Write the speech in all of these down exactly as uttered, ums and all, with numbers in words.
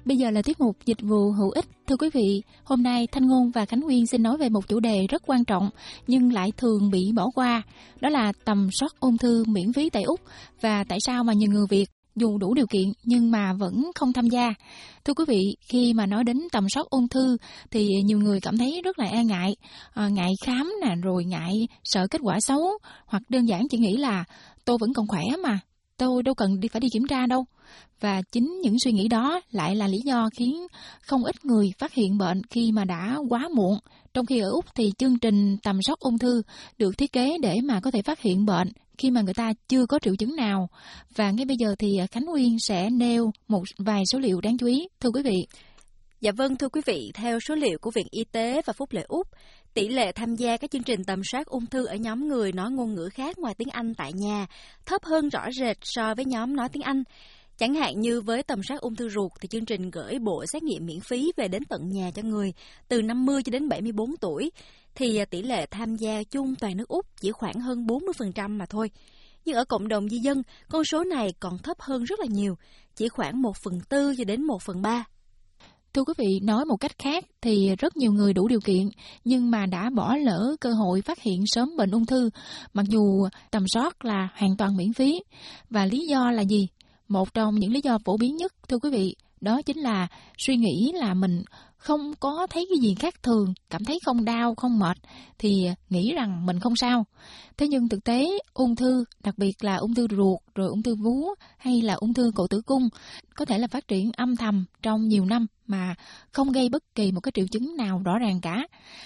Bây giờ là tiết mục dịch vụ hữu ích. Thưa quý vị, hôm nay Thanh Ngôn và Khánh Nguyên xin nói về một chủ đề rất quan trọng nhưng lại thường bị bỏ qua. Đó là tầm soát ung thư miễn phí tại Úc và tại sao mà nhiều người Việt dù đủ điều kiện nhưng mà vẫn không tham gia. Thưa quý vị, khi mà nói đến tầm soát ung thư thì nhiều người cảm thấy rất là e ngại, à, ngại khám nè, rồi ngại sợ kết quả xấu, hoặc đơn giản chỉ nghĩ là tôi vẫn còn khỏe mà, tôi đâu cần đi phải đi kiểm tra đâu. Và chính những suy nghĩ đó lại là lý do khiến không ít người phát hiện bệnh khi mà đã quá muộn. Trong khi ở Úc thì chương trình tầm soát ung thư được thiết kế để mà có thể phát hiện bệnh khi mà người ta chưa có triệu chứng nào. Và ngay bây giờ thì Khánh Nguyên sẽ nêu một vài số liệu đáng chú ý. Thưa quý vị. Dạ vâng, thưa quý vị, theo số liệu của Viện Y tế và Phúc lợi Úc, tỷ lệ tham gia các chương trình tầm soát ung thư ở nhóm người nói ngôn ngữ khác ngoài tiếng Anh tại nhà thấp hơn rõ rệt so với nhóm nói tiếng Anh. Chẳng hạn như với tầm soát ung thư ruột thì chương trình gửi bộ xét nghiệm miễn phí về đến tận nhà cho người từ năm mươi cho đến bảy mươi bốn tuổi, thì tỷ lệ tham gia chung toàn nước Úc chỉ khoảng hơn bốn mươi phần trăm mà thôi. Nhưng ở cộng đồng di dân, con số này còn thấp hơn rất là nhiều, chỉ khoảng một phần tư cho đến một phần ba. Thưa quý vị, nói một cách khác thì rất nhiều người đủ điều kiện nhưng mà đã bỏ lỡ cơ hội phát hiện sớm bệnh ung thư, mặc dù tầm soát là hoàn toàn miễn phí. Và lý do là gì? Một trong những lý do phổ biến nhất, thưa quý vị, đó chính là suy nghĩ là mình không có thấy cái gì khác thường, cảm thấy không đau, không mệt, thì nghĩ rằng mình không sao. Thế nhưng thực tế, ung thư, đặc biệt là ung thư ruột, rồi ung thư vú hay là ung thư cổ tử cung, có thể là phát triển âm thầm trong nhiều năm mà không gây bất kỳ một cái triệu chứng nào rõ ràng cả.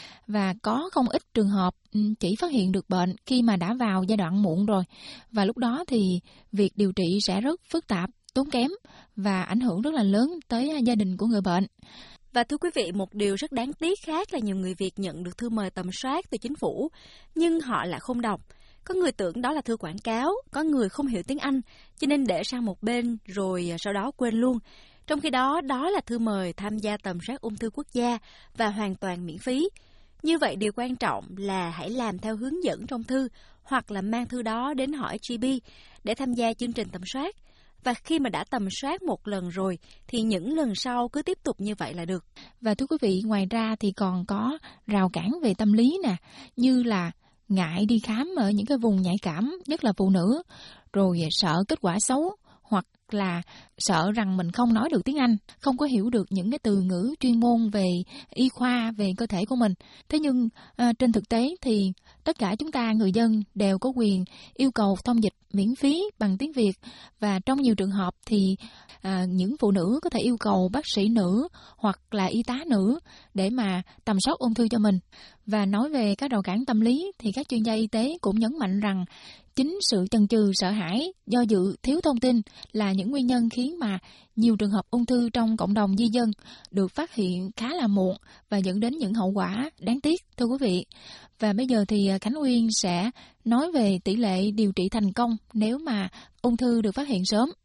Và có không ít trường hợp chỉ phát hiện được bệnh khi mà đã vào giai đoạn muộn rồi. Và lúc đó thì việc điều trị sẽ rất phức tạp, tốn kém và ảnh hưởng rất là lớn tới gia đình của người bệnh. Và thưa quý vị, một điều rất đáng tiếc khác là nhiều người Việt nhận được thư mời tầm soát từ chính phủ, nhưng họ lại không đọc. Có người tưởng đó là thư quảng cáo, có người không hiểu tiếng Anh, cho nên để sang một bên rồi sau đó quên luôn. Trong khi đó, đó là thư mời tham gia tầm soát ung thư quốc gia và hoàn toàn miễn phí. Như vậy, điều quan trọng là hãy làm theo hướng dẫn trong thư hoặc là mang thư đó đến hỏi giê pê để tham gia chương trình tầm soát. Và khi mà đã tầm soát một lần rồi thì những lần sau cứ tiếp tục như vậy là được. Và thưa quý vị, ngoài ra thì còn có rào cản về tâm lý nè, như là ngại đi khám ở những cái vùng nhạy cảm, nhất là phụ nữ, rồi sợ kết quả xấu, hoặc là sợ rằng mình không nói được tiếng Anh, không có hiểu được những cái từ ngữ chuyên môn về y khoa, về cơ thể của mình. Thế nhưng à, trên thực tế thì tất cả chúng ta, người dân, đều có quyền yêu cầu thông dịch miễn phí bằng tiếng Việt. Và trong nhiều trường hợp thì à, những phụ nữ có thể yêu cầu bác sĩ nữ hoặc là y tá nữ để mà tầm soát ung thư cho mình. Và nói về các rào cản tâm lý thì các chuyên gia y tế cũng nhấn mạnh rằng chính sự chần chừ, sợ hãi, do dự, thiếu thông tin là những nguyên nhân khiến mà nhiều trường hợp ung thư trong cộng đồng di dân được phát hiện khá là muộn và dẫn đến những hậu quả đáng tiếc, thưa quý vị. Và bây giờ thì Khánh Nguyên sẽ nói về tỷ lệ điều trị thành công nếu mà ung thư được phát hiện sớm.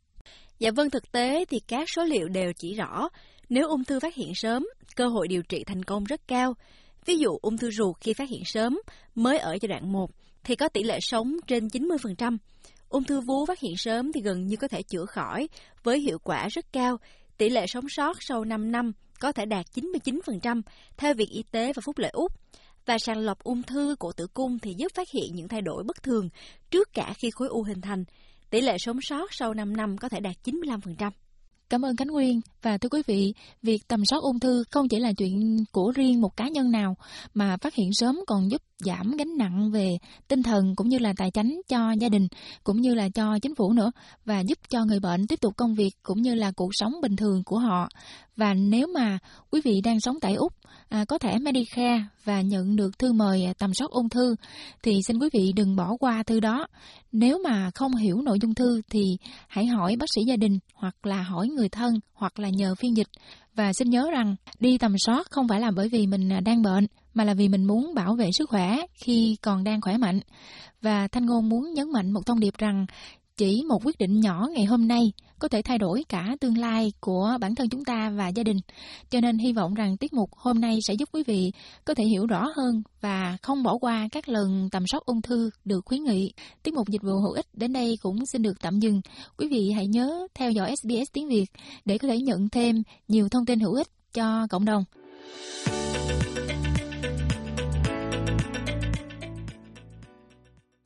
Dạ vâng, thực tế thì các số liệu đều chỉ rõ nếu ung thư phát hiện sớm, cơ hội điều trị thành công rất cao. Ví dụ ung thư ruột khi phát hiện sớm, mới ở giai đoạn một, thì có tỷ lệ sống trên chín mươi phần trăm. Ung thư vú phát hiện sớm thì gần như có thể chữa khỏi với hiệu quả rất cao. Tỷ lệ sống sót sau năm năm có thể đạt chín mươi chín phần trăm theo Viện Y tế và Phúc lợi Úc. Và sàng lọc ung thư cổ tử cung thì giúp phát hiện những thay đổi bất thường trước cả khi khối u hình thành. Tỷ lệ sống sót sau năm năm có thể đạt chín mươi lăm phần trăm. Cảm ơn Khánh Nguyên. Và thưa quý vị, việc tầm soát ung thư không chỉ là chuyện của riêng một cá nhân nào, mà phát hiện sớm còn giúp giảm gánh nặng về tinh thần cũng như là tài chính cho gia đình, cũng như là cho chính phủ nữa, và giúp cho người bệnh tiếp tục công việc cũng như là cuộc sống bình thường của họ. Và nếu mà quý vị đang sống tại Úc, à, có thẻ Medicare và nhận được thư mời tầm soát ung thư, thì xin quý vị đừng bỏ qua thư đó. Nếu mà không hiểu nội dung thư thì hãy hỏi bác sĩ gia đình hoặc là hỏi người thân hoặc là nhờ phiên dịch. Và xin nhớ rằng đi tầm soát không phải là bởi vì mình đang bệnh, mà là vì mình muốn bảo vệ sức khỏe khi còn đang khỏe mạnh. Và Thanh Ngôn muốn nhấn mạnh một thông điệp rằng chỉ một quyết định nhỏ ngày hôm nay có thể thay đổi cả tương lai của bản thân chúng ta và gia đình. Cho nên hy vọng rằng tiết mục hôm nay sẽ giúp quý vị có thể hiểu rõ hơn và không bỏ qua các lần tầm soát ung thư được khuyến nghị. Tiết mục dịch vụ hữu ích đến đây cũng xin được tạm dừng. Quý vị hãy nhớ theo dõi ét bê ét tiếng Việt để có thể nhận thêm nhiều thông tin hữu ích cho cộng đồng.